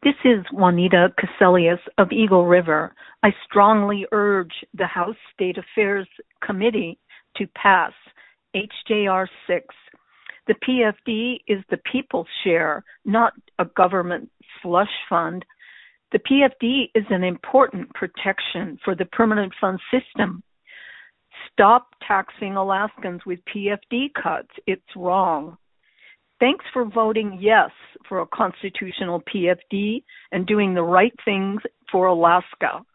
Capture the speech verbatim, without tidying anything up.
This is Juanita Cassellius of Eagle River. I strongly urge the House State Affairs Committee to pass H J R six. The P F D is the people's share, not a government slush fund. The P F D is an important protection for the permanent fund system. Stop taxing Alaskans with P F D cuts. It's wrong. Thanks for voting yes for a constitutional P F D and doing the right things for Alaska.